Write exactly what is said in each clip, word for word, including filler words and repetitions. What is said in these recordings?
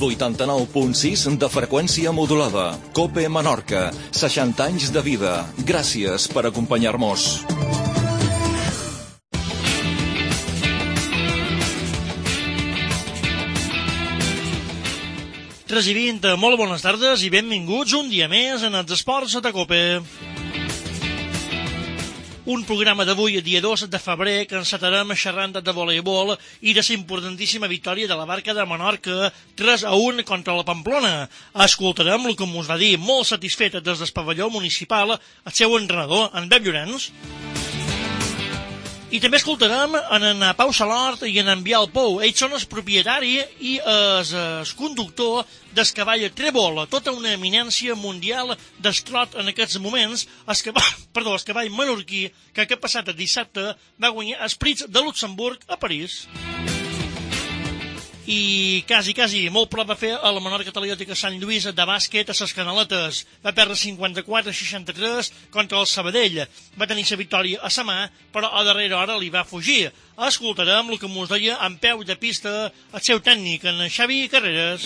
vuitanta-nou punt sis de freqüència modulada. COPE Menorca, seixanta anys de vida. Gràcies per acompanyar-nos. tres i vint, molt bones tardes i benvinguts un dia més en els esports de COPE. Un programa d'avui, dia dos de febrer, que encetarem xerrant de voleibol i de la importantíssima victòria de la Barca de Menorca tres a un contra la Pamplona. Escoltarem el que us va dir, molt satisfet des del pavelló municipal, el seu entrenador, en Pep Llorenç. I també escoltarem en, en Pau Salort i en, en Biel Pou. Ells són el propietari i el, el conductor del cavall trèvol, tota una eminència mundial d'estrot en aquests moments, el cavall, perdó, el cavall menorquí que aquest passat dissabte va guanyar els Prix de Luxemburg a París. I quasi, quasi, molt prop va fer a la Menorca Taliòtica Sant Lluís de bàsquet a les Canaletes. Va perdre cinquanta-quatre a seixanta-tres contra el Sabadell. Va tenir la victòria a sa mà, però a darrera hora li va fugir. Escoltarem el que mos deia en peu de pista el seu tècnic, en Xavi Carreras.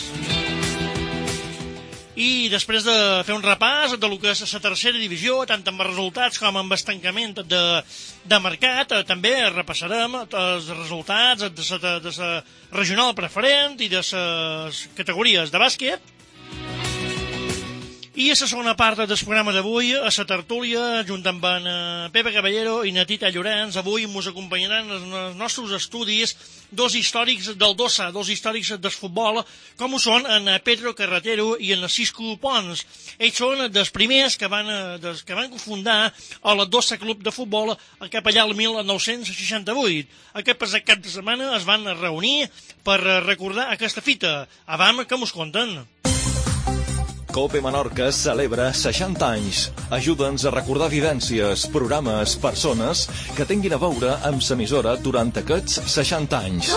I després de fer un repàs de lo que és la tercera divisió, tant amb els resultats com amb el tancament de, de mercat, també repassarem els resultats de la, de la regional preferent i de les categories de bàsquet. I a la segona part del programa d'avui, a la tertúlia, junt amb en Pepe Caballero i Natita Llorenç, avui ens acompanyaran en els nostres estudis dos històrics del Dossa, dos històrics del futbol, com ho són en Pedro Carretero i en Cisco Pons. Ells són dels primers que van, des, que van fundar el Dossa Club de Futbol cap allà el mil nou-cents seixanta-vuit. Aquest passat cap de setmana es van reunir per recordar aquesta fita. Avam, que mos conten? COPE Menorca celebra seixanta anys. Ajuda'ns a recordar vivències, programes, persones que tinguin a veure amb l'emissora durant aquests seixanta anys.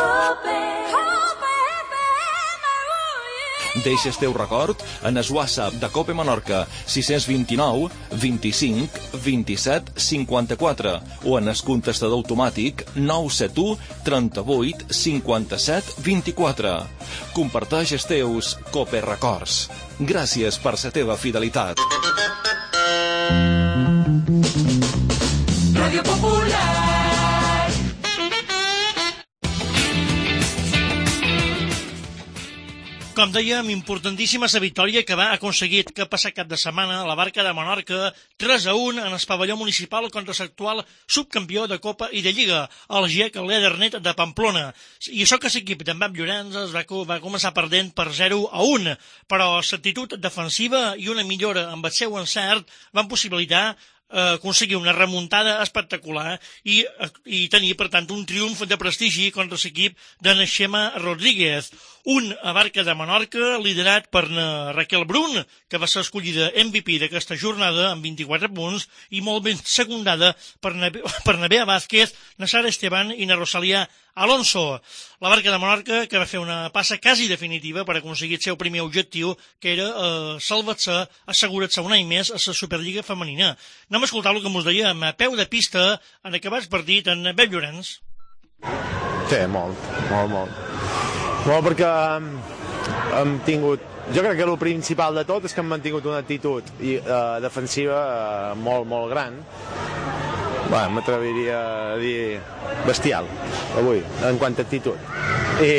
Deixa el teu record en el WhatsApp de COPE Menorca sis dos nou, vint-i-cinc, vint-i-set, cinquanta-quatre o en el contestador automàtic nou set u, trenta-vuit, cinquanta-set, vint-i-quatre. Comparteix els teus COPE records. Gràcies per la teva fidelitat. Ràdio Popular. Com dèiem, importantíssima la victòria que va aconseguir que passat cap de setmana la Barca de Menorca tres a un en el pavelló municipal contra l'actual subcampió de Copa i de Lliga, el G E C Ledernet de Pamplona. I això que l'equip d'en Pep Llorenç es va, va començar perdent per zero a un, però l'actitud defensiva i una millora amb el seu encert van possibilitar aconseguir una remuntada espectacular i, i tenir, per tant, un triomf de prestigi contra l'equip de Naixema Rodríguez. Un a Barca de Menorca liderat per Raquel Brun, que va ser escollida M V P d'aquesta jornada amb vint-i-quatre punts i molt ben secundada per, Nebe, per Nebea Vázquez, na Sara Esteban i na Rosalia Alonso. La Barca de Menorca que va fer una passa quasi definitiva per aconseguir el seu primer objectiu, que era eh, salvar-se, assegurar-se un any més a la Superliga femenina. Anem a escoltar el que mos deia a peu de pista en acabat partit en Pep Llorenç. Sí, molt, molt, molt. Molt perquè hem, hem tingut... Jo crec que el principal de tot és que hem mantingut una actitud i, uh, defensiva uh, molt, molt gran. Bé, m'atreviria a dir bestial, avui, en quant a actitud. I,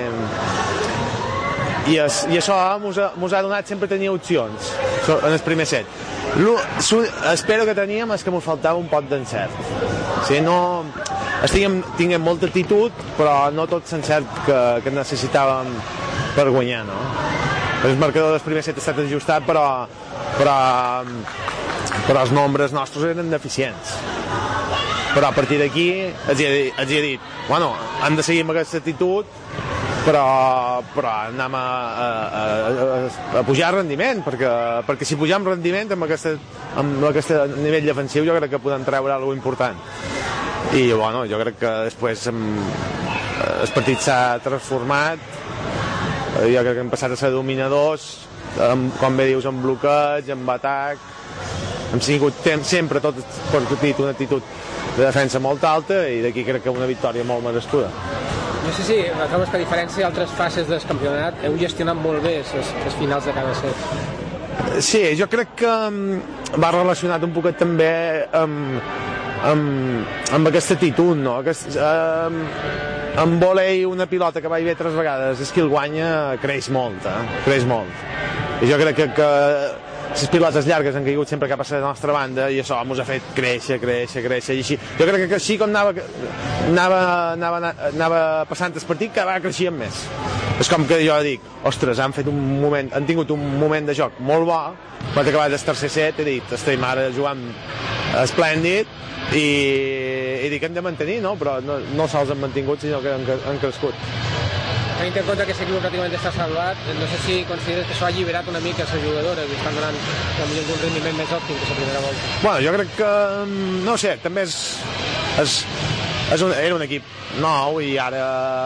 i, es, i això mos ha, mos ha donat sempre tenir opcions en el primer set. Espero que teníem és que mos faltava un poc d'encert. O sigui, no... Estiguem, tinguem molta actitud, però no tot l'encert que, que necessitàvem per guanyar, no? El marcador del primer set ha estat ajustat, però, però, però els nombres nostres eren deficients. Però a partir d'aquí els he, els he dit, bueno, hem de seguir amb aquesta actitud, però, però anem a, a, a, a pujar rendiment, perquè, perquè si pugem rendiment amb aquest, amb aquest nivell defensiu jo crec que podem treure alguna cosa important. I bueno, jo crec que després hem, el partit s'ha transformat, jo crec que hem passat a ser dominadors, amb, com bé dius, amb bloqueig, amb atac, hem sigut temps, sempre tot per una actitud de defensa molt alta i d'aquí crec que una victòria molt merescuda. No sé si trobes que a diferència d'altres fases del campionat heu gestionat molt bé les finals de cada set. Sí, jo crec que va relacionat un poquet també amb, amb, amb aquesta actitud, no? Aquest, amb, amb volei una pilota que vaig bé tres vegades, és que el guanya creix molt, eh? Creix molt. I jo crec que, que les pilotes llargues han caigut sempre cap a la nostra banda i això ens ha fet créixer, créixer, créixer i així. Jo crec que així com anava, anava, anava, anava passant el partit, cada vegada creixien més. És com que jo dic, ostres, han fet un moment, han tingut un moment de joc molt bo, quan ha acabat el tercer set he dit, estem ara jugant esplèndid i, i dic, hem de mantenir, no? Però no, no sols han mantingut, sinó que han, han crescut. Tenint en compte que l'equip pràcticament està salvat, no sé si consideres que això ha alliberat una mica les jugadores i estan donant potser un rendiment més òptim que la primera volta. Bueno, jo crec que, no sé, també és, és, és un, era un equip nou i ara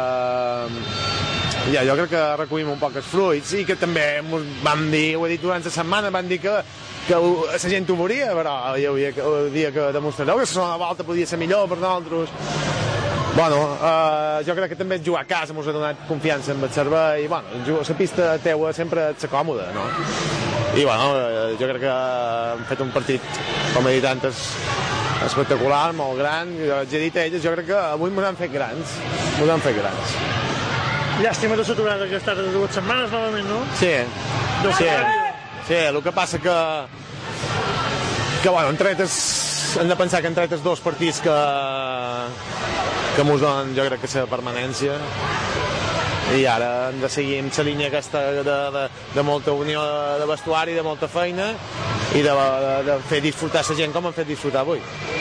ja, jo crec que recollim un poc els fruits i que també vam dir, ho he dit durant la setmana, vam dir que que la gent ho veuria, però hi havia el dia que demostrareu que la segona volta podia ser millor per nosaltres. Bueno, uh, jo crec que també jugar a casa ens ha donat confiança en el servei i bueno, la pista teua sempre et ser còmoda, no? I bueno, jo crec que hem fet un partit, com he dit antes, espectacular, molt gran, jo he dit a elles, jo crec que avui ens han fet grans, ens han fet grans. Llàstima de l'aturada que ha estat de dues setmanes, novament, no? Sí, sí, sí, el que passa que que bueno, en tretes hem de pensar que en tretes dos partits que que mos donen, jo crec que la permanència i ara hem de seguir amb la línia aquesta de, de, de molta unió de vestuari, de molta feina i de, de, de fer disfrutar la gent com hem fet disfrutar avui.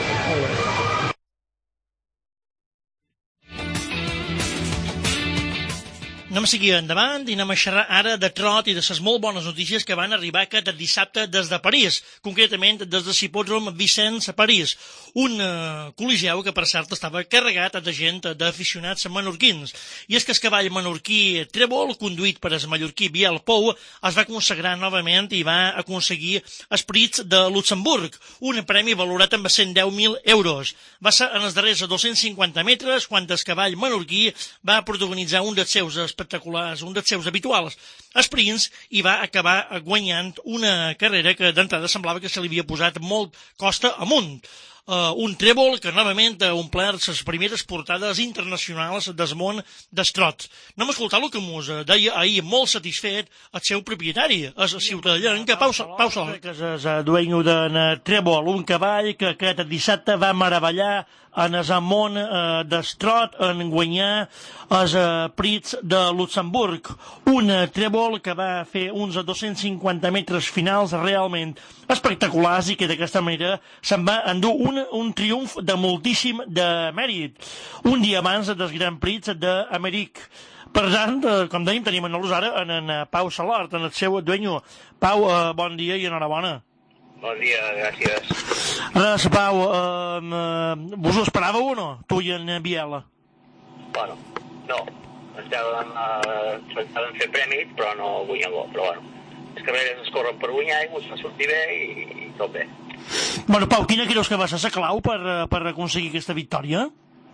Anem a seguir endavant i anem a xerrar ara de trot i de les molt bones notícies que van arribar aquest dissabte des de París, concretament des de l'hipòdrom Vicenç a París, un uh, col·legiau que per cert estava carregat de gent d'aficionats menorquins. I és que el cavall menorquí Trèvol, conduït per el mallorquí Biel Pou, es va consagrar novament i va aconseguir Esprits de Luxemburg, un premi valorat amb cent deu mil euros. Va ser en els darrers dos-cents cinquanta metres quan el cavall menorquí va protagonitzar un dels seus espectaculars, un dels seus habituals sprints i va acabar guanyant una carrera que d'entrada semblava que se li havia posat molt costa amunt. Uh, un trèvol que novament ha omplert les primeres portades internacionals del món d'estrot. Anem a escoltar el que mos deia ahir molt satisfet el seu propietari, el ciutadà Pau Soler, que és el dueño d'en Trèvol, un cavall que aquest dissabte va meravellar en el món eh, d'estrot en guanyar els eh, Prix de Luxemburg, un eh, trèvol que va fer uns dos-cents cinquanta metres finals realment espectaculars i que d'aquesta manera se'n va endur un, un triomf de moltíssim de mèrit, un dia abans del Gran Prix d'Amèric. Per tant, eh, com dèiem, tenim en nosaltres ara en, en Pau Salart, en el seu dueño. Pau, eh, bon dia i enhorabona. Bon dia, gràcies. Res, Pau, eh, eh, vos ho esperàveu o no, tu i en Biel? Bueno, no. Estàvem, eh, pensàvem fer prèmits, però no guanyar-lo. Però bueno, les carreres es corren per guanyar i ens fa sortir bé i, i tot bé. Bueno, Pau, quina creus que va ser la clau per, per aconseguir aquesta victòria?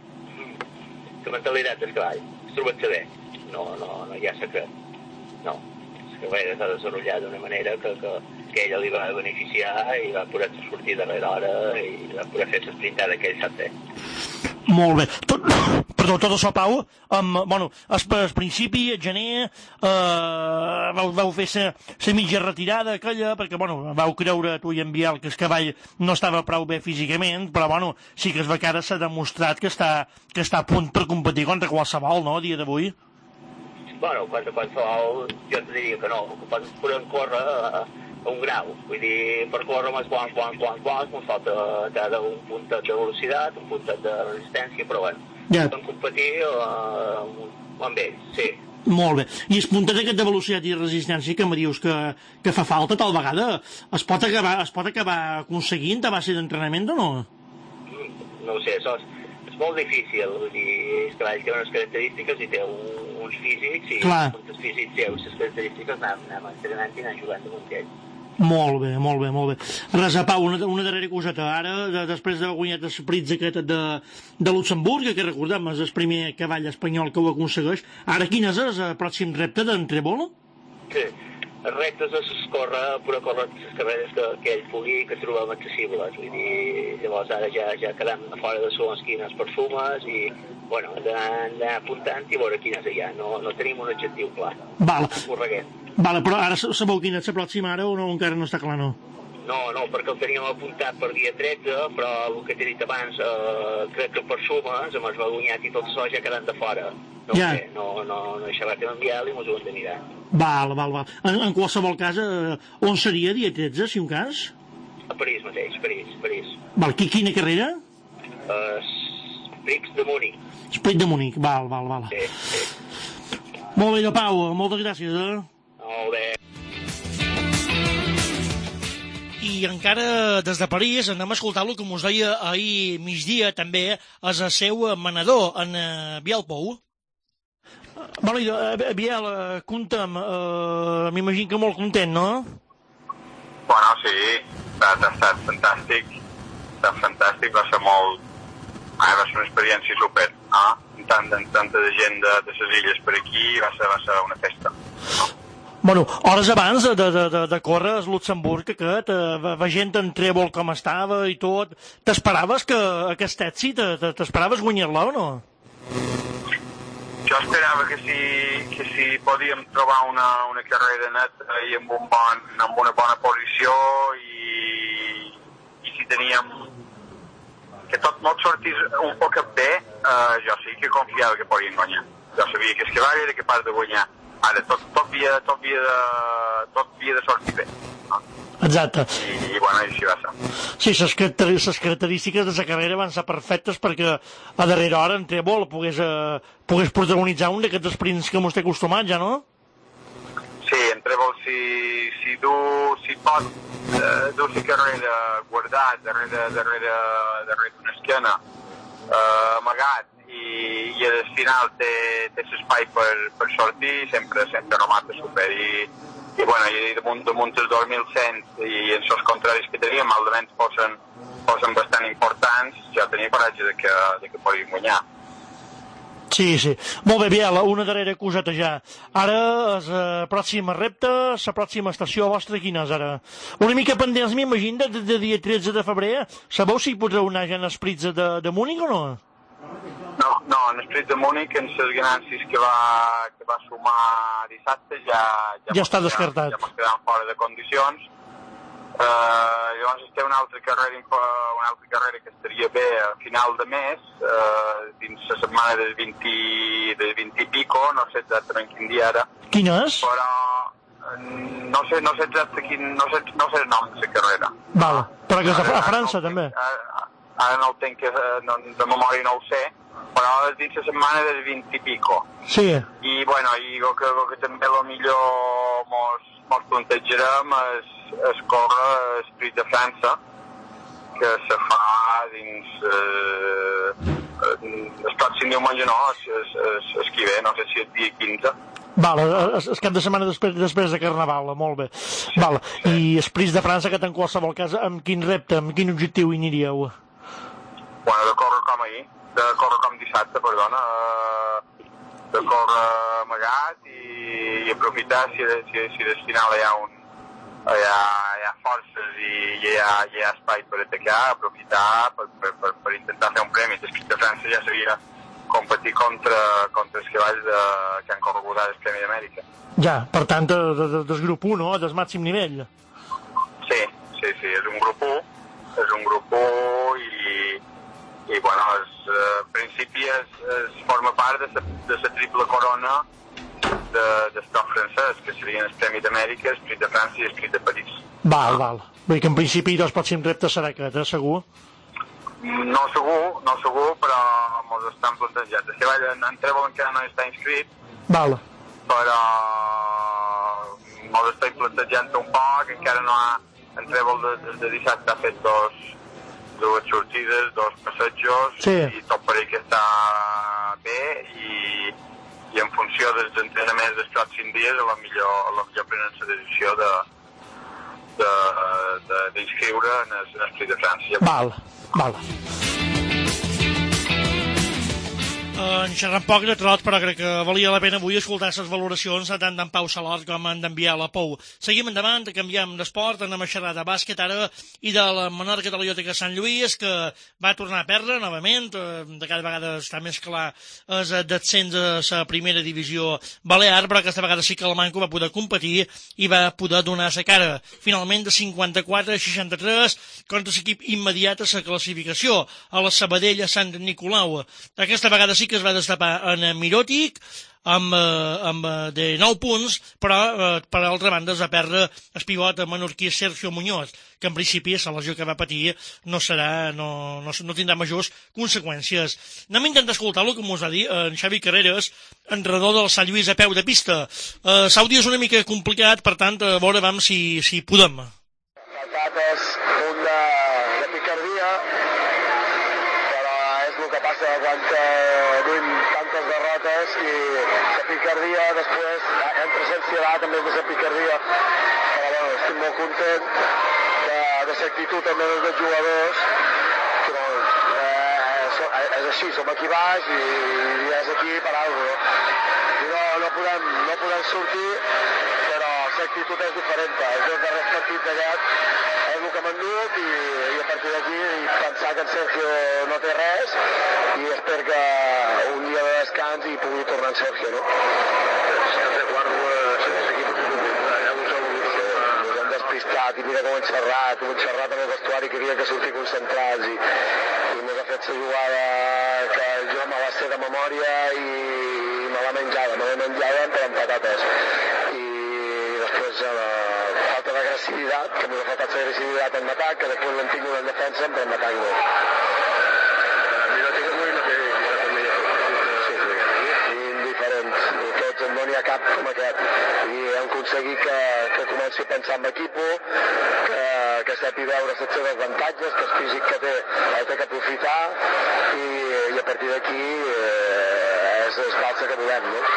Mm. La mentalitat del cavall. Es trobar-se bé. No, no, no hi ha secret. No. Les carreres s'ha desenvolupat d'una manera que... que que ella li va beneficiar i va poder sortir darrere hora i va poder fer l'esprintada que ell sap fer. Molt bé. Tot, perdó, tot això, Pau, amb, bueno, al principi, a gener, eh, vau, vau fer la mitja retirada aquella, perquè, bueno, vau creure tu i en Biel que el cavall no estava prou bé físicament, però, bueno, sí que es va que ara s'ha demostrat que està, que està a punt per competir contra qualsevol, no, a dia d'avui? Bueno, contra qualsevol, jo te diria que no, que podem córrer a, a un grau, vull dir, per córrer més quants, quants, quants, quants, ens falta cada un puntet de velocitat, un puntet de resistència, però bueno, ja. Podem competir uh, amb ells, sí. Molt bé. I el puntet aquest de velocitat i resistència que em dius que, que fa falta tal vegada, es pot acabar, es pot acabar aconseguint a base d'entrenament o no? No ho sé, això és, és molt difícil, vull dir, el cavall té unes característiques i té un, uns físics i els físics seus, les característiques anem, anem entrenant i anem jugant damunt d'ells. Molt bé, molt bé, molt bé. Res, Pau, una, una darrera coseta. Ara, de, després d'haver guanyat el Spritz aquest de, de Luxemburg, que recordem, és el primer cavall espanyol que ho aconsegueix, ara quin és el pròxim repte d'Entrebola? Sí, els reptes és córrer, pura córrer les carreres que, que ell pugui, que trobem accessibles. Vull dir, llavors ara ja, ja quedem a fora de les quines perfumes i, bueno, d'anar apuntant i veure quines hi ha. No, no tenim un objectiu clar. Val. Correguent. Vale, però ara sabeu quina és la pròxima ara o no, encara no està clar, no? No, no, perquè el teníem apuntat per dia tretze, però el que t'he dit abans, eh, crec que per sumes, amb els balunyat i tot això ja quedant de fora. No ja. sé, no, no, no he xerrat amb Biel i mos ho hem de mirar. Val, val, val. En, en qualsevol cas, eh, on seria dia tretze, si un cas? A París mateix, París, París. Val, qui, quina carrera? Uh, Sprix de Múnich. Sprix de Múnich, val, val, val. Sí, sí. Molt bé, Pau, moltes gràcies, eh? Molt bé. I encara des de París anem a escoltar-lo, com us deia ahir migdia també, és el seu manador, en uh, Biel Pou. Vale, uh, Biel, uh, conta'm, uh, m'imagino que molt content, no? Bueno, sí, ha estat fantàstic, ha estat fantàstic, va ser molt... Ah, va ser una experiència super, ah? Tant, tanta de gent de, de les illes per aquí, va ser, va ser una festa. Bueno, hores abans de, de, de, de córrer a Luxemburg aquest, eh, veient en Trèvol com estava i tot, t'esperaves que aquest èxit, t'esperaves guanyar-la o no? Jo esperava que si, que si podíem trobar una, una carrera neta i amb, un bon, amb una bona posició i, i si teníem que tot molt sortís un poc bé, eh, jo sí que confiava que podien guanyar. Jo sabia que el cavall era capaç de guanyar. Ara, tot, tot, havia, tot, havia de, tot havia de sortir bé. No? Exacte. I, i bueno, així va ser. Sí, les característiques de la carrera van ser perfectes perquè a darrera hora en Trèvol pogués, eh, pogués protagonitzar un d'aquests sprints que mos té acostumat, ja, no? Sí, en Trèvol, si, si du, si pot eh, dur la carrera guardat darrere, darrere, darrere d'una esquena, eh, amagat, i, i al final té, té l'espai per, per sortir, sempre, sempre remata super. I, i bueno, i damunt, damunt els dos mil cent i en els contraris que teníem, malament posen, posen bastant importants, ja tenia coratge de que, de que podien guanyar. Sí, sí. Molt bé, Biel, una darrera coseta ja. Ara, la pròxima repte, la pròxima estació vostra, quina és ara? Una mica pendents, m'imagino, de, de dia tretze de febrer. Sabeu si podreu anar ja en Spritz de, de Múnich o no? No, no, en Spritz de Múnich, en les ganàncies que va, que va sumar dissabte, ja, ja, ja està descartat. Ja ens quedem fora de condicions. Uh, llavors té una altra carrera una altra carrera que estaria bé a final de mes, uh, dins la setmana del vint, del vint i pico, no sé exactament quin dia era. Quin és? Però no sé, no sé exacte quin, no sé, no sé el nom de la carrera. Val, però que és a, a França, no també. Ara, ara no el tenc, no, de memòria no ho sé, però és dins la setmana del vint i pico. Sí. I, bueno, i el que, el que també lo millor mos, mos plantejarem és, és córrer Spritz de França, que se fa dins... Eh, el pròxim diumenge no, és, és, és qui ve, no sé si és dia quinze. Val, és, és cap de setmana després, després de Carnaval, molt bé. Sí, val, sí. I Spritz de França, que en qualsevol cas, amb quin repte, amb quin objectiu hi aniríeu? Bueno, de córrer com ahir, de córrer com dissabte, perdona, de córrer amagat i, i aprofitar si, si, si al final hi ha, un, hi ha, hi ha forces i hi ha, hi ha espai per atacar, aprofitar per, per, per, per intentar fer un premi. Després de França ja seria competir contra, contra els cavalls de, que han corregut al Premi d'Amèrica. Ja, per tant, de, de, del grup u, no?, del màxim nivell. Sí, sí, sí, és un grup u, és un grup u i, i bueno, és, en principi es, es forma part de la triple corona de, del top francès, que serien el Premi d'Amèrica, el Spritz de França i el Spritz de París. Val, val. Vull dir que en principi dos pròxims reptes serà aquest, eh, segur? No segur, no segur, però mos estan plantejats. El cavall en, en Trèvol encara no està inscrit, val. Però mos estem plantejant un poc, encara no ha... En Trèvol de, de, de dissabte ha fet dos, dues sortides, dos passejos, sí. I tot pareix que està bé i, i en funció dels entrenaments dels pròxims dies a la millor, a la millor prenen la decisió de, d'inscriure en el Prix de França. Val, val. En xerrant poc de trot, però crec que valia la pena avui escoltar les valoracions tant d'en Pau Salot com en d'enviar la Pou. Seguim endavant, canviem d'esport, anem a xerrar de bàsquet ara i de la Menorca de la Biblioteca Sant Lluís, que va tornar a perdre novament, de cada vegada està més clar el descens a la primera divisió balear, però aquesta vegada sí que el Manco va poder competir i va poder donar la cara. Finalment, de cinquanta-quatre a seixanta-tres, contra l'equip immediat a la classificació, a la Sabadell a Sant Nicolau. Aquesta vegada sí que es va destapar en Miròtic amb, amb de nou punts, però per altra banda es va perdre el pivot menorquí Sergio Muñoz, que en principi la lesió que va patir no serà, no, no, no tindrà majors conseqüències. Anem a intentar escoltar-lo, com us va dir en Xavi Carreras, enredor del Sant Lluís a peu de pista. Uh, L'àudio és una mica complicat, per tant, a veure vam si, si podem. Patates, punt de, de picardia, el que passa quan tenim tantes derrotes i la picardia després entra l'ansietat també de la picardia, però bueno, estic molt content de, de l'actitud també dels jugadors, que doncs, eh, és així, som aquí baix i, i és aquí per alguna cosa, no? I no, no, podem, no podem sortir, però l'actitud és diferent. Els dos darrers partits d'aquest és el que m'han dut i, i a partir d'aquí pensar que en Sergio no té res i espero que un dia de descans hi pugui tornar en Sergio, no? Ens hem despistat i mira com hem xerrat, com hem xerrat en el vestuari, queria que sortir concentrats i, i m'ha fet la jugada que jo me va ser de memòria i me l'ha menjada, me l'ha menjada per amb patates. I després eh, falta d'agressivitat, que m'ha faltat l'agressivitat en atac, que després l'hem tingut en defensa, però en atac no. Mira, tinc avui no té sí, sí, indiferent. Tots no n'hi ha cap com aquest. I hem aconseguit que, que comenci a pensar en l'equip, que, que sàpiga veure les seves avantatges, que el físic que té el té que aprofitar i, i a partir d'aquí eh, és el falsa que volem, no?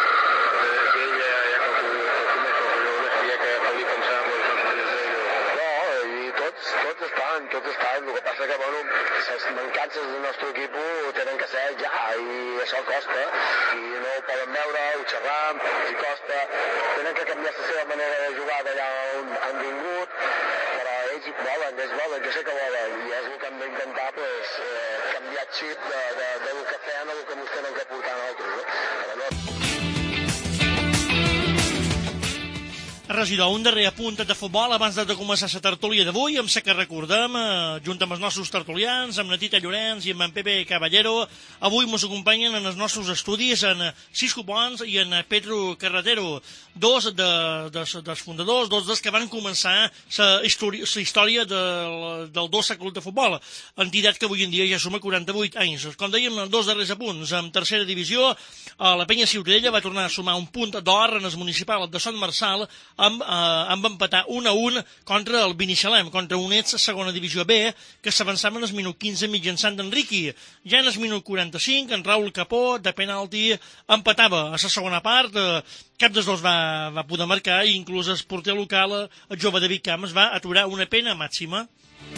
Tots estan, tots estan. El que passa que, bueno, les mancances del nostre equip tenen que ser ja, i això costa. I no ho poden veure, ho xerram, i costa. Tenen que canviar la seva manera de jugar d'allà on han vingut, però ells volen, ells volen, jo sé que volen, i és el que hem d'intentar, pues, eh, canviar el xip de, de, de, del que feien a el que ens tenen que portar a nosaltres, no? Però no... Regidor, un darrer apunt de futbol abans de començar la tertúlia d'avui, amb la que recordem, eh, junt amb els nostres tertulians, amb na Tita Llorenç i amb en Pepe Caballero. Avui ens acompanyen en els nostres estudis en Cisco Pons i en Pedro Carretero, dos de, de, dels fundadors, dos dels que van començar la història, la història del, del Dossa Club de Futbol, entitat que avui en dia ja suma quaranta-vuit anys. Com dèiem, dos darrers apunts. En tercera divisió, la Penya Ciutadella va tornar a sumar un punt d'or en el municipal de Son Marçal, amb, eh, amb empatar un a un contra el Binissalem, contra Unets, segona divisió B, que s'avançava en el minut quinze mitjançant d'Enriqui. Ja en el minut quaranta-cinc, en Raül Capó, de penalti, empatava a la segona part, eh, cap dels dos va, va poder marcar i inclús el porter local, el jove David Camps, va aturar una pena màxima.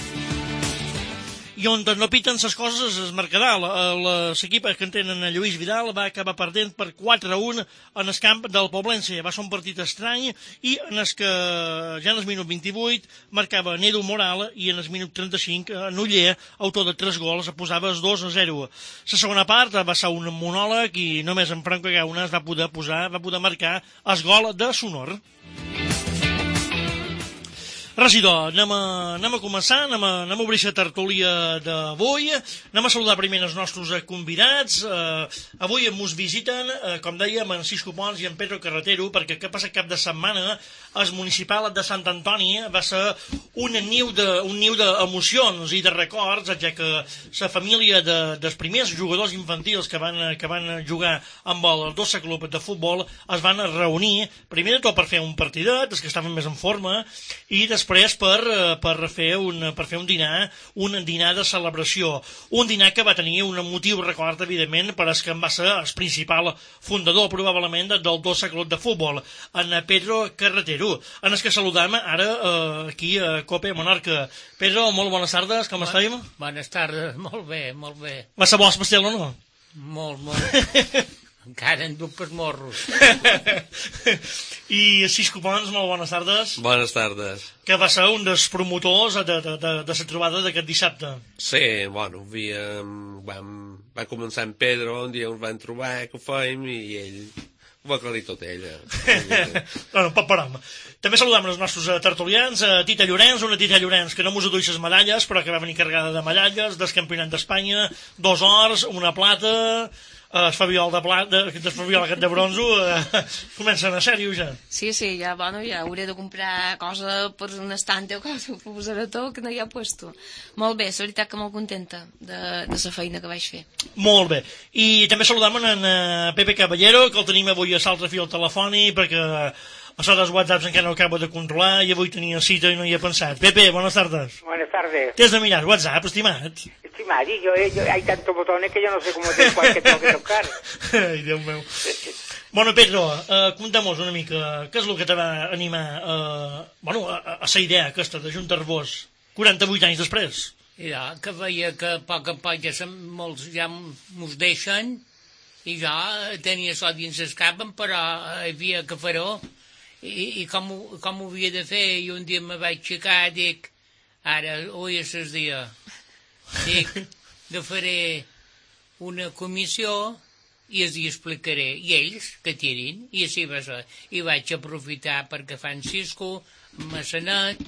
I on no piten les coses és Mercadal. L'equip que en tenen a Lluís Vidal va acabar perdent per quatre a un en el camp del Poblense. Va ser un partit estrany i en el que ja en el minut vint-i-vuit marcava Nedo Moral i en el minut trenta-cinc Nuller, autor de tres gols, posava els dos a zero. La segona part va ser un monòleg i només en Franco Gauna es va poder posar, va poder marcar el gol de Sonor. Regidor, anem a, anem a començar, anem a, anem a obrir la tertúlia d'avui, anem a saludar primer els nostres convidats. Uh, avui ens visiten, uh, com dèiem, en Cisco Pons i en Pedro Carretero, perquè que passa cap de setmana el municipal de Sant Antoni va ser un niu de, un niu d'emocions i de records, ja que la família de, dels primers jugadors infantils que van, que van jugar amb el Dossa Club de Futbol es van reunir, primer de tot per fer un partidet, els que estaven més en forma, i després després per, per, fer un, per fer un dinar, un dinar de celebració. Un dinar que va tenir un motiu record, evidentment, per es que va ser el principal fundador, probablement, del Dolça Club de Futbol, en Pedro Carretero, en el que saludam ara eh, aquí a Cope Menorca. Pedro, molt bones tardes, com estàvem? Bones tardes, molt bé, molt bé. Va ser bo el pastel o no? Molt, molt. Encara en dubtes morros. I sis cupons, molt bones tardes. Bones tardes. Que va ser un dels promotors de, de, de, de la trobada d'aquest dissabte. Sí, bueno, havíem, vam, va començar en Pedro, un dia ens van trobar, que ho fèiem, i ell ho va aclarir tot ella. Bueno, pot parar. També saludem els nostres tertulians, a Tita Llorenç, una Tita Llorenç que no mos aduix les medalles, però que va venir carregada de medalles, del Campionat d'Espanya, dos ors, una plata, el Fabiol de plata, el Fabiol aquest de bronzo, eh, comencen a sèrio ja. Sí, sí, ja, bueno, ja hauré de comprar cosa per un estante o cosa per posar a tot, que no hi ha puesto. Molt bé, la veritat que molt contenta de, de la feina que vaig fer. Molt bé. I també saludem en uh, Pepe Caballero, que el tenim avui a l'altre fil telefònic, perquè això dels whatsapps encara no acabo de controlar i avui tenia cita i no hi he pensat. Pepe, bones tardes. Buenas tardes. Tens de mirar WhatsApp, estimat. Estimat, y yo, yo, hay tantos botones que yo no sé cómo de cuál que tengo que tocar. Ai, Déu meu. Bueno, Pedro, uh, conta'm-nos una mica què és el que te va animar uh, bueno, a, a la idea aquesta d'ajuntar-vos quaranta-vuit anys després. Ja, que veia que a poc a poc ja sem, molts ja mos deixen i jo tenia això dins el cap, però hi havia que fer-ho i, i com, ho, com ho havia de fer, i un dia me vaig aixecar i dic, ara, avui és el dia, dic, que faré una comissió i els hi explicaré, i ells que tirin, i així va ser. I vaig aprofitar perquè Francisco, Massanet,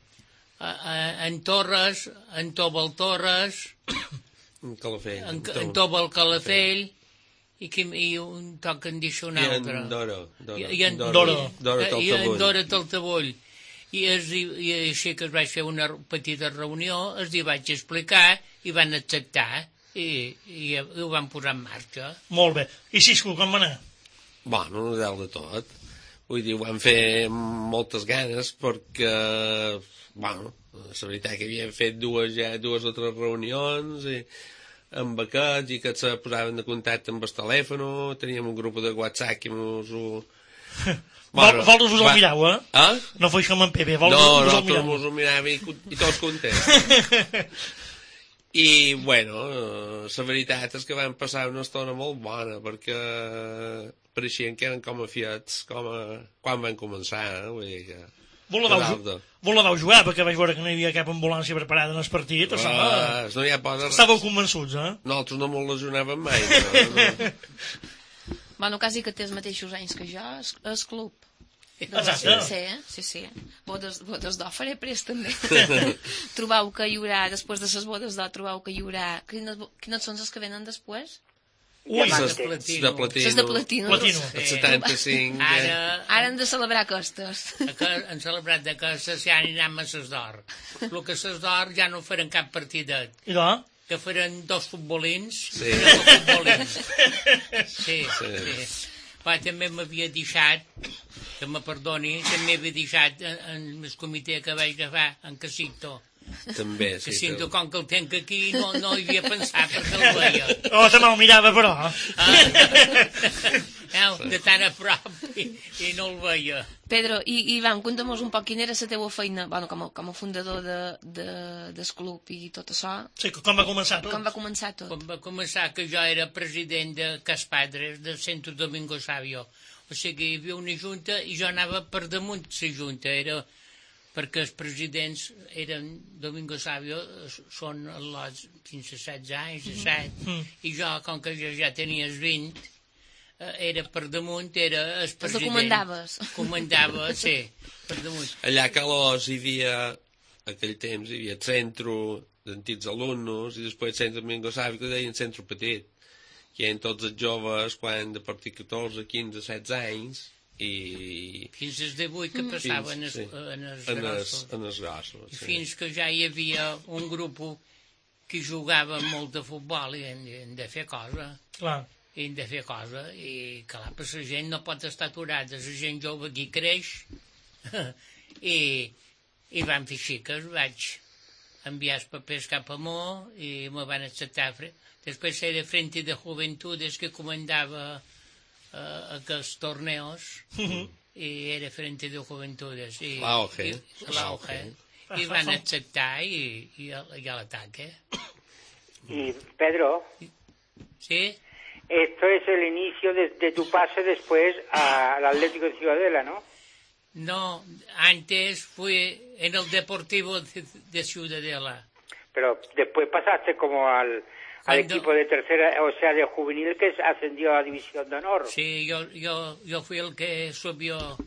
a, a, en Torres, en Tobal Torres, en Calafell, en, en Tobal Calafell, i, que, i un toc en deixa un altre. I en Doro. Doro. I, i en Doro. Doro, i en Doro Taltabull. I, es, I així que es vaig fer una petita reunió, els hi vaig explicar i van acceptar i, i, i ho van posar en marxa. Molt bé. I Cisco, com va anar? Bueno, dalt de tot. Vull dir, ho vam fer amb moltes ganes perquè, bueno, la veritat que havíem fet dues, ja, dues o tres reunions i amb aquests i que se posaven de contacte amb el telèfon, teníem un grup de WhatsApp que mos ho... Bueno, vols vos el mirau, eh? Ah? No fos com en Pepe, vols no, vos no, el mirau. No, no, mirava i, i tots contents. I, bueno, la veritat és que vam passar una estona molt bona, perquè pareixien que eren com a fiats, com a... quan van començar, eh? Vull dir que... Vos la vau, vau la vau jugar, perquè vaig veure que no hi havia cap ambulància preparada en el partit, això... Uh, no hi ha por de... Estàveu convençuts, eh? Nosaltres no mos lesionàvem mai, no, no. Bueno, quasi que té els mateixos anys que jo, el club. Exacte. Sí, sí, sí. Bodes, bodes d'or faré pres, també. Trobau que hi haurà, després de les bodes d'or, trobau que hi haurà... Quines, quines són les que venen després? Ui, les de platino. Les de platino. platino. El setanta-cinc. Ara, Ara hem de celebrar aquestes. Han celebrat d'aquestes ja anirem a les d'or. El que les d'or ja no faran cap partidet. I no? Que faran dos futbolins. Sí. Dos futbolins. Sí, sí. sí. Però també m'havia deixat, que me perdoni, també havia deixat en el comitè que vaig agafar en Casito. També, sí. Que sento com que el tenc aquí no, no hi havia pensat perquè el veia. Oh, te me'l mirava, però. Ah, de tan a prop i, i no el veia. Pedro, i, i Ivan, conta'm-nos un poc quina era la teva feina, bueno, com a, com a fundador de, de, del club i tot això. Sí, com va començar tot? Com va començar tot? Com va començar que jo era president de Cas Padres, del Centre Domingo Savio. O sigui, hi havia una junta i jo anava per damunt la junta, era... perquè els presidents eren Domingo Savio, són els fins a setze anys, disset, mm. i jo, com que jo ja tenia vint, era per damunt, era el president. Els comandaves. Comandava, sí, per damunt. Allà a Calós hi havia, aquell temps, hi havia el centre d'antics alumnes, i després el centre Domingo Savio, que deien centre petit, que eren tots els joves, quan de partir catorze, quinze, setze anys, i... Fins als divuit que passaven fins, sí. en els grossos. En els grossos, sí. Fins que ja hi havia un grup que jugava molt de futbol i hem, hem de fer cosa. Clar. I hem de fer cosa. I clar, però la gent no pot estar aturada. La gent jove aquí creix i, i van fer xiques, vaig enviar els papers cap a Mo i me van acceptar. Després era Frente de Juventudes que comandava uh, aquells torneos i era Frente de Juventudes i, la O G, i, la O G, i van acceptar i, i, i a l'ataque. Y Pedro, ¿sí? Esto es el inicio de, de tu pase después al Atlético de Ciudadela, ¿no? No, antes fui en el Deportivo de, de Ciudadela. Pero después pasaste como al, al equipo de tercera, o sea, de juvenil que ascendió a División de Honor. Sí, yo, yo, yo fui el que subió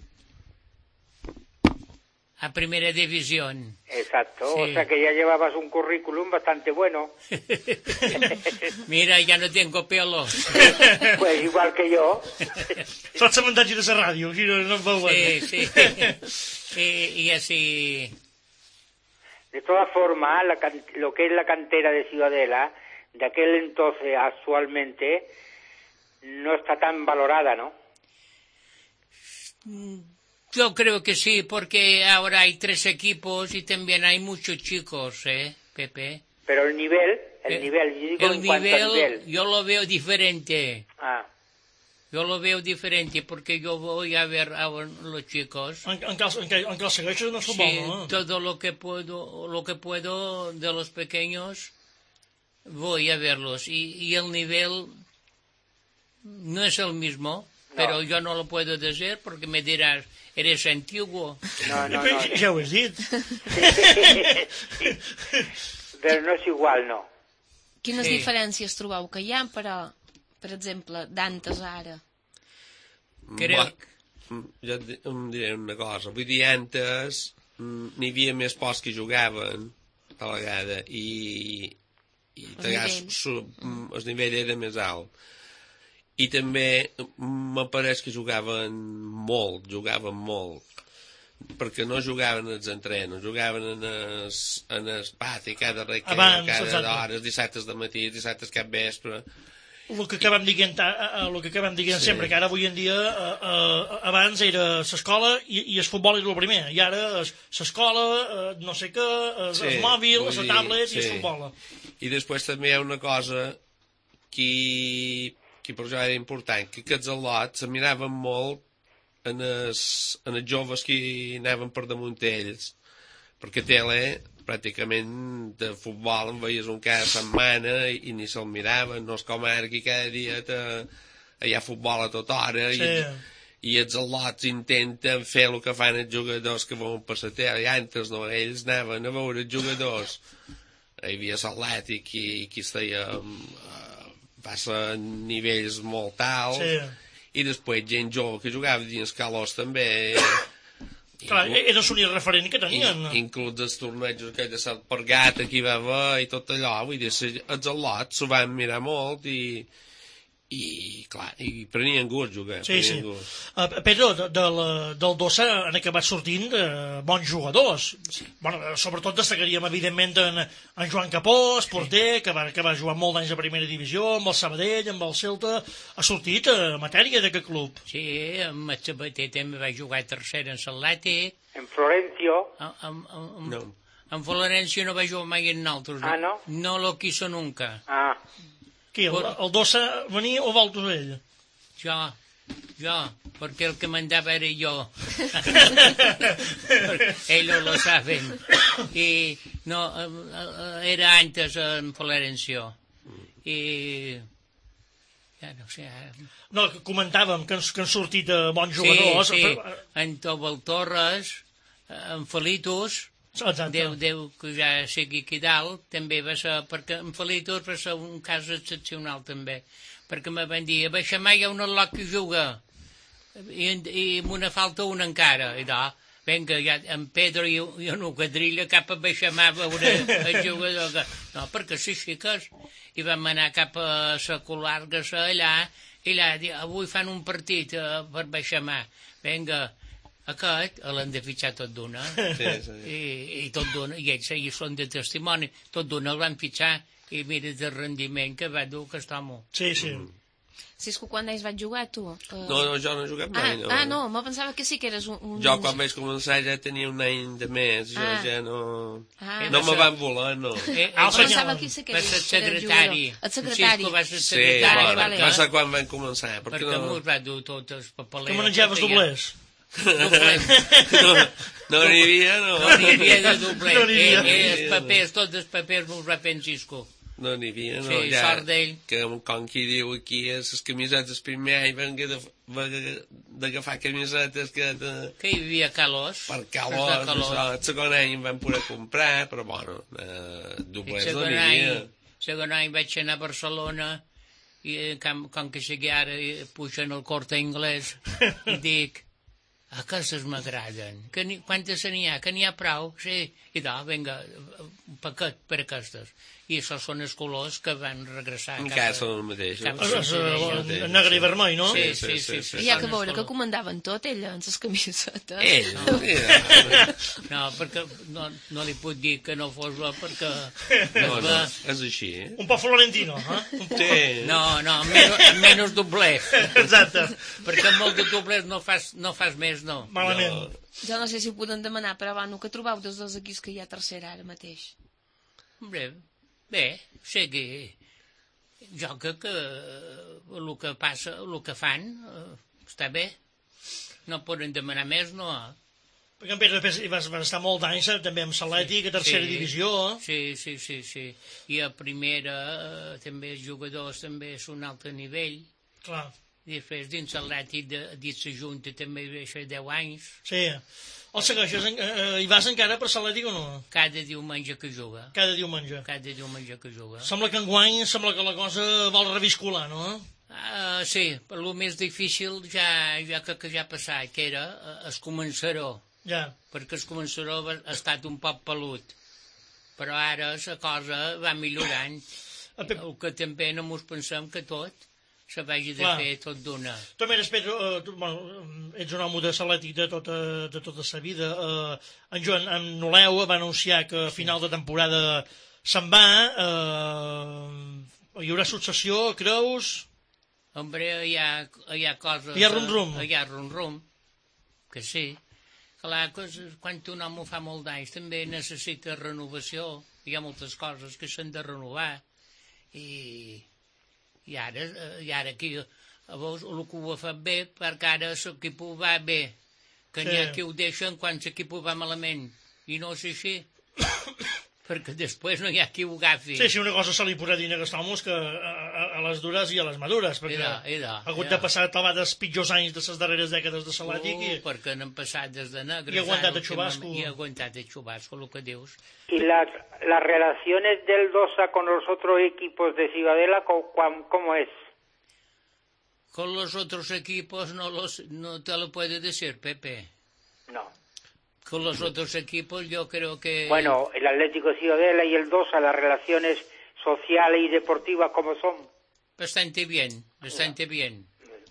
a Primera División. Exacto, sí. O sea que ya llevabas un currículum bastante bueno. Mira, ya no tengo pelos. Pues igual que yo. Sots avantatge de la ràdio, aquí no, no em veuen. Sí, sí. Y, y así... De todas formas, la, lo que es la cantera de Ciudadela, de aquel entonces actualmente, no está tan valorada, ¿no? Yo creo que sí, porque ahora hay tres equipos y también hay muchos chicos, ¿eh, Pepe? Pero el nivel, el eh, nivel, yo digo el en nivel, cuanto a nivel, yo lo veo diferente. Ah. Yo lo veo diferente porque yo voy a ver a los chicos. Encara segueixes en el futbol, sí, no? todo lo que puedo, lo que puedo de los pequeños, voy a verlos. Y, y el nivel no es el mismo, no. Pero yo no lo puedo decir porque me dirás, eres antiguo. No, no, no. Ja ho has dit. Però no és igual, no. Quines sí. diferències trobeu que hi ha, però, per exemple, d'antes a ara? Creu... Jo em diré una cosa. Vull dir, antes n'hi havia més pocs que jugaven a la vegada i, i el, nivell. Su, el nivell era més alt. I també m'apareix que jugaven molt, jugaven molt, perquè no jugaven als entrenos, jugaven en el, en el pati cada recte, cada hores, dissabtes de matí, dissabtes cap vespre. El que acabem dient, el que acabem dient sí. sempre, que ara avui en dia, eh, eh, abans era l'escola i, i el futbol era el primer, i ara l'escola, eh, no sé què, el sí, mòbil, la tablet sí. i el futbol. I després també hi ha una cosa que... que per això era important, que aquests al·lots se miraven molt en els, en els joves que anaven per damunt d'ells, perquè tele, pràcticament, de futbol en veies un cada setmana i, i ni se'l miraven, no és com ara que cada dia te, hi ha futbol a tota hora sí. i, i els al·lots intenten fer el que fan els jugadors que veuen per la tele, i antes no, ells anaven a veure els jugadors, hi havia l'Atlètic i qui es deia... passa a nivells molt alts sí. i després gent jove que jugava dins calors també clar, era l'únic referent que tenien in, inclús els tornejos aquell de Sant Pergat aquí va haver i tot allò vull dir, els al·lots s'ho van mirar molt i i clar, i prenien gust jugar sí, sí. Uh, Pedro, de, de la, del Dossa han acabat sortint uh, bons jugadors sí. bueno, sobretot destacaríem evidentment en, en Joan Capó, esporter sí. que, va, que va jugar molt d'anys a primera divisió amb el Sabadell, amb el Celta ha sortit a uh, matèria d'aquest club sí, amb el Sabater també va jugar tercera en l'Atlètic en Florencio amb, amb, amb, no. en Florencio no va jugar mai en altres ah, no? no lo quiso nunca ah Qui, el, el Dossa venia o Valtos ell? Jo, jo, perquè el que mandava era jo. Ellos lo saben. I no, era antes en Florencio. I ja no sé... No, comentàvem que, que han sortit bons jugadors. Sí, sí, en Tobal Torres, en Felitos... Déu, Déu que ja sigui aquí dalt, també va ser, perquè en Felitos va ser un cas excepcional també, perquè me van dir, a Baixamà hi ha un al·lot que juga, i, i m'una falta un encara, i da, vinga, ja, en Pedro i, i una quadrilla cap a Baixamà a veure el jugador, que... no, perquè sí, xiques, i vam anar cap a la Colargues allà, i allà, avui fan un partit uh, per Baixamà, vinga, aquest l'han de fitxar tot d'una sí, sí. I, i tot d'una i ells hi són de testimoni tot d'una el van fitxar i mira el rendiment que va dur aquest home sí, sí. Mm. Cisco, quan ells vaig jugar, tu? Uh... No, no, jo no he jugat mai, ah, no. Ah, no, me pensava que sí que eres un... un... Jo quan vaig començar ja tenia un any de més, jo ah. ja no... Ah. No me van volar, no. Eh, ah, me pensava que sí que eres eres secretari. El secretari. Cisco va ser secretari. Sí, bueno, vale. va ser quan van començar. Perquè, perquè no... mos va dur tots els papelers. Que menjaves doblers? no no n'hi havia, no. No n'hi havia de doblers. No n'hi havia. Eh, els papers, tots els papers mos va fent Cisco. No n'hi havia, no. Sí, ja, sort d'ell. Que com qui diu aquí, les camisetes primer any van d'agafar camisetes que... De... Que hi havia calors. Per calors, calor. Això, el segon any em van poder comprar, però bueno, eh, doblers no n'hi havia. El segon any vaig anar a Barcelona i com, com que sigui ara pugen el Corte Inglés i dic, aquestes m'agraden, quantes n'hi ha, que n'hi ha prou? Sí, i doncs, vinga, un paquet per aquestes. I això són els colors que van regressar a encara són els mateixos. El negre i vermell, no? Sí, sí, sí. sí, hi ha que veure que comandaven tot, ella, en les camisetes. Ell, no? No, perquè no, no li puc dir que no fos bo, perquè... No, no, és així, eh? Un poc florentino, eh? Sí. No, no, amb menys, amb menys doblers. Exacte. Perquè amb molt de doblers no fas, no fas més, no. Malament. No. Jo no sé si ho poden demanar, però bueno, que trobeu des dels equips que hi ha tercera ara mateix. Bé, bé, sé que jo crec que el que passa, el que fan, està bé. No poden demanar més, no? Perquè en Pere, després vas, vas estar molt d'anys també amb l'Atlètic, a tercera sí, divisió. Sí, sí, sí, sí. I a primera també els jugadors també és un altre nivell. Clar. I després dins l'Atlètic, dins la Junta també hi va deu anys. Sí. El segueixes, eh, hi vas encara per l'Atlètic o no? Cada diumenge que juga. Cada diumenge. Cada diumenge que juga. Sembla que enguany, sembla que la cosa vol reviscular, no? Uh, sí, el més difícil ja, ja que, que ja ha passat, que era uh, el començaró. Ja. Perquè el començaró ha estat un poc pelut. Però ara la cosa va millorant. El que també no mos pensem que tot se vagi de Clar. Fer tot d'una. Tu, mira, Pedro, uh, tu, bueno, ets un home de l'Atlètic de tota, de tota sa vida. Uh, en Joan, en Noleu va anunciar que a final de temporada se'n va. Uh, hi haurà successió, creus? Hombre, hi ha, hi ha coses... Hi ha rum-rum. Hi ha rum-rum, que sí. Clar, coses, quan un home fa molt d'anys també necessita renovació. Hi ha moltes coses que s'han de renovar. I... I ara, i ara aquí, a vos, el que ho ha fet bé, perquè ara l'equip ho va bé, que sí. N'hi ha qui ho deixen quan l'equip ho va malament, i no és així, perquè després no hi ha qui ho agafi. Sí, sí, una cosa se li podrà dir a aquest home que a, a, a les dures i a les madures, perquè era, era, ha hagut era. de passar talades pitjors anys de les darreres dècades de l'Atlètic. Uh, i... perquè n'han passat des de negre. I ha aguantat el xubasco. I ha aguantat el xubasco, el que dius. ¿Y las, las relaciones del DOSA con los otros equipos de Ciudadela, cómo, cómo es? Con los otros equipos no, los, no te lo puede decir, Pepe. No. Con los otros equipos yo creo que... Bueno, el Atlético de Ciudadela y el DOSA, las relaciones sociales y deportivas, ¿cómo son? Bastante bien, bastante no. bien.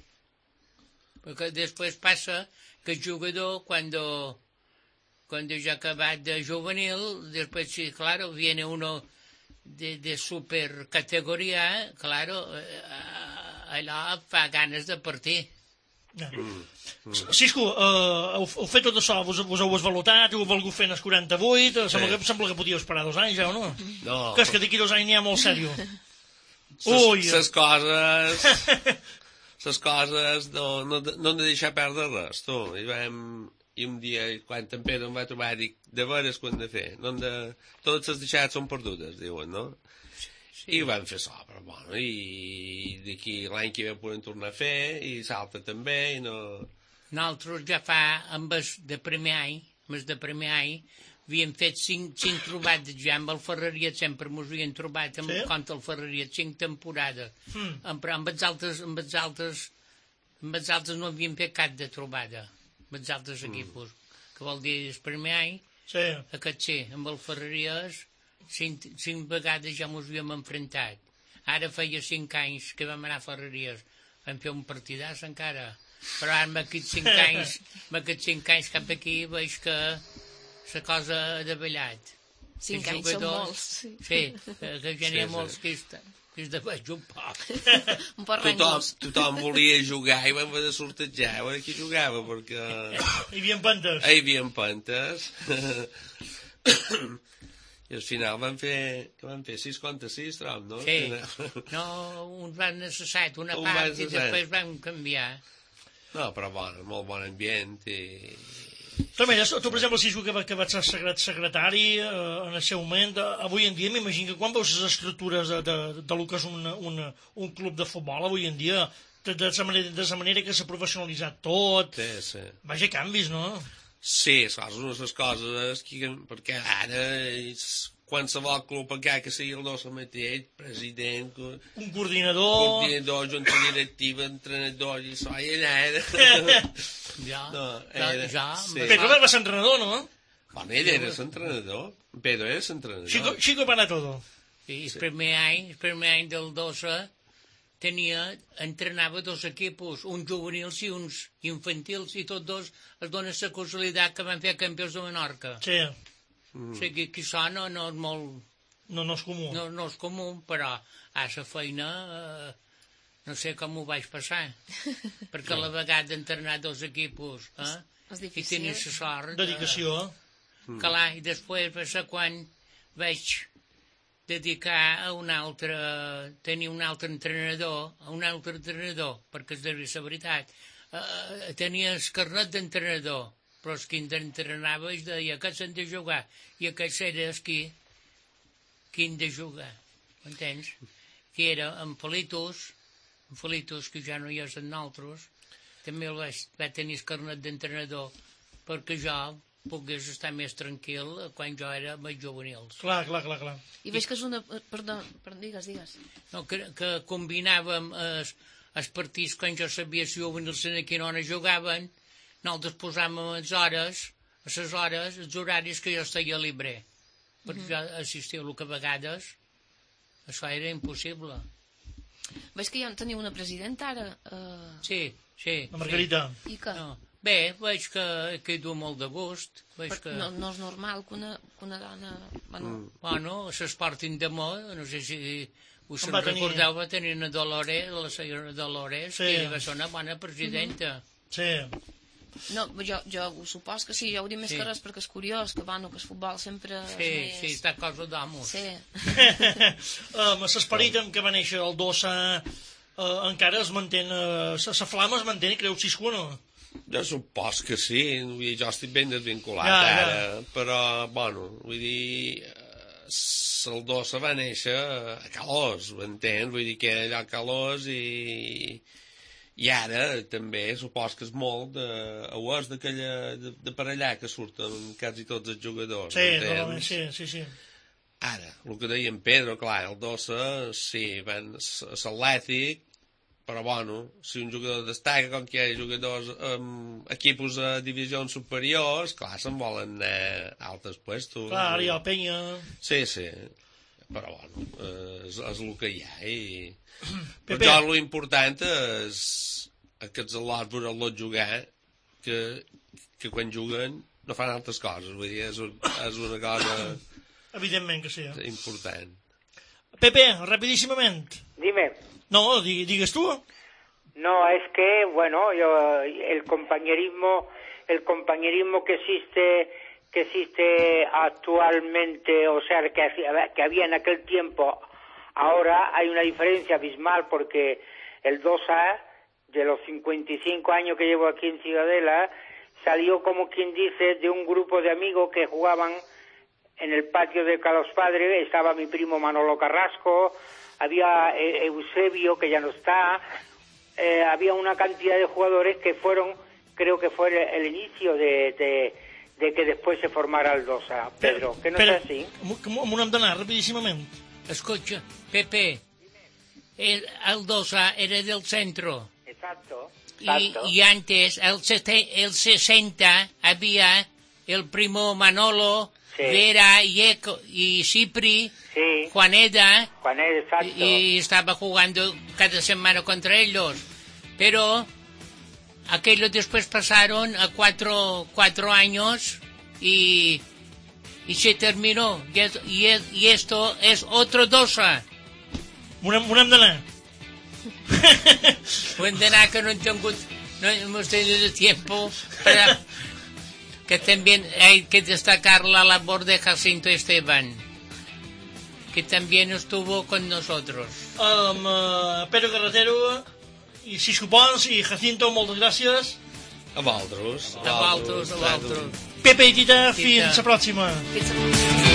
Porque después pasa que el jugador cuando... Cuando ya acaba de juvenil, después, sí, claro, viene uno de, de super categoría, claro, allò fa ganes de partir. Mm. Cisco, uh, heu, heu fet tot això, vos, vos heu esvalutat, heu volgut fer en els quaranta-vuit, sí. sembla, que, sembla que podíeu esperar dos anys ja, o no? No. Que és que d'aquí dos anys n'hi ha molt sèrio. Ui! Les coses... Les coses no, no, no hem de deixar perdre res, tu. I vam... I un dia, quan en Pedro em va trobar, dic, de veres que ho hem de fer. No hem de... Totes les deixades són perdudes, diuen, no? Sí. I ho vam fer això, però bueno, i d'aquí l'any que ve podem tornar a fer, i l'altre també, i no... Nosaltres ja fa, amb el de primer any, amb el de primer any, havíem fet cinc, cinc trobades ja amb el Ferreriet, sempre ens havien trobat amb sí? contra el Ferreriet, cinc temporades. Mm. Amb, amb els altres, amb els altres, amb els altres no havíem fet cap de trobada. Amb els altres mm. equipos, que vol dir el primer any, sí. aquest sí, amb el Ferreries, cinc, cinc vegades ja ens havíem enfrontat. Ara feia cinc anys que vam anar a Ferreries, vam fer un partidàs encara, però ara amb aquests cinc anys, amb aquests cinc anys cap aquí veig que la cosa ha davallat. Cinc anys són molts. Sí, que, que ja n'hi ha sí, molts sí. que, que és de baix un poc. Un poc tothom, renglos. tothom volia jugar i vam haver de sortejar a veure qui jugava, perquè... Hi havia pantes. Hi havia pantes. I al final van fer, què van fer? sis contra sis, trob, no? Sí, no, uns van necessitar una Un part van i necessitar. després van canviar. No, però bon, molt bon ambient i... Tu, mira, tu, per exemple, si que, va, que vaig ser secret, secretari eh, en el seu moment, eh, avui en dia m'imagino que quan veus les estructures de, de, de lo que és un, un, un club de futbol avui en dia, de, de, la manera, de la manera que s'ha professionalitzat tot, Sí, sí. vaja, canvis, no? Sí, saps, una de les coses que, perquè ara és, qualsevol club encara que sigui el nostre mateix, president, un coordinador, coordinador, junta directiva, entrenador, i això, i allà era... Ja, no, ja, era, ja. sí. Pedro va ser entrenador, no? Bueno, ell era l'entrenador, Pedro era l'entrenador. Chico, Chico para todo. Sí, el primer any, el primer any del doce tenia, entrenava dos equipos, uns juvenils i uns infantils, i tots dos es donen la casualitat que van fer campions de Menorca. Sí. Mm. O sigui que això no, no és molt... No, no és comú. No, no és comú, però a la feina eh, no sé com ho vaig passar. Perquè a la vegada d'entrenar dos equipos eh, és i tenir la sort... Dedicació. Eh, clar, i després va ser quan vaig dedicar a un altre, tenir un altre entrenador, a un altre entrenador, perquè és de la veritat, uh, tenia el carnet d'entrenador, però els que entrenava es deia que s'han de jugar, i aquest era el qui, qui han de jugar, m'entens? Que era en Felitos, en Felitos, que ja no hi és en nosaltres, també el vaig, va tenir el carnet d'entrenador, perquè jo pogués estar més tranquil quan jo era més juvenils. Clar, clar, clar, clar. I veig que és una... Perdó, perdó digues, digues. No, que, que combinàvem els, els partits quan jo sabia si juvenils en quina hora jugaven, nosaltres posàvem les hores, a les hores, els horaris que jo estaria libre. Perquè jo assistia el que a vegades això era impossible. Veig que ja teniu una presidenta ara? Uh... Sí, sí. La Margarita. Sí. I què? No. Bé, veig que, que hi du molt de gust. Veig que... no, no és normal que una, que una dona... Bueno, mm. bueno s'esportin de moda, no sé si us en va tenir... recordeu, va tenir una Dolores, la senyora Dolores, sí. que va ser una bona presidenta. Mm-hmm. Sí. No, jo, jo ho supos que sí, jo ho dic més sí. que res perquè és curiós, que, bueno, que el futbol sempre sí, és més... Sí, està cosa d'amos. Sí. um, l'esperit amb què va néixer el Dossa uh, encara es manté, uh, la flama es manté, creu Xisco, no? Jo supos que sí, vull dir, jo estic ben desvinculat ja, ara, ja. però, bueno, vull dir, el Dossa va néixer a Calós, m'entens? Vull dir que era allò a Calós i, i ara també supos que és molt de, o és d'aquella, de, de per allà que surten quasi tots els jugadors, sí, m'entens? Sí, sí, sí. Ara, el que deia en Pedro, clar, el Dossa, sí, van a l'Atlètic, però, bueno, si un jugador destaca, com que hi ha jugadors amb equipos a divisions superiors, clar, se'n volen anar a altres puestos. Clar, hi ha Penya... Sí, sí, però, bueno, és, és el que hi ha. I... Pepe. Però jo l'important és aquests al·lots veure-los jugar, que, que quan juguen no fan altres coses, vull dir, és, un, és una cosa... Evidentment que sí. Important. Pepe, rapidíssimament. Dime. No, digues tú. No, es que, bueno, yo, el compañerismo, el compañerismo que existe, que existe actualmente, o sea, que, que había en aquel tiempo, ahora hay una diferencia abismal porque el Dossa, de los cincuenta y cinco años que llevo aquí en Ciudadela, salió, como quien dice, de un grupo de amigos que jugaban en el patio de Calos Padre. Estaba mi primo Manolo Carrasco, había eh, Eusebio, que ya no está, eh, había una cantidad de jugadores que fueron, creo que fue el, el inicio de, de, de que después se formara el Dossa, Pedro, que no pero, es así. ¿Cómo no hem d'anar, rapidíssimament? Escucha, Pepe, el, el Dossa era del centro. Exacto. Y, y antes, el, sete, el sesenta, había el primo Manolo, sí. Vera y, Eco, y Cipri, sí. Juaneda, Juaneda, exacto. Y estaba jugando cada semana contra ellos. Pero aquellos después pasaron a cuatro, cuatro años y, y se terminó. Y, y, y esto es otro Dossa. On hem d'anar? On hem d'anar, que no hem tingut, no hemos tenido tiempo para... Que también hay que destacar la labor de Jacinto Esteban, que también estuvo con nosotros. Um, uh, Pedro Carretero i Cisco Pons i Jacinto, moltes gràcies. A vosaltres. A vosaltres, a vosaltres. Pepe i Tita, Tita. fins la pròxima. Fins la pròxima.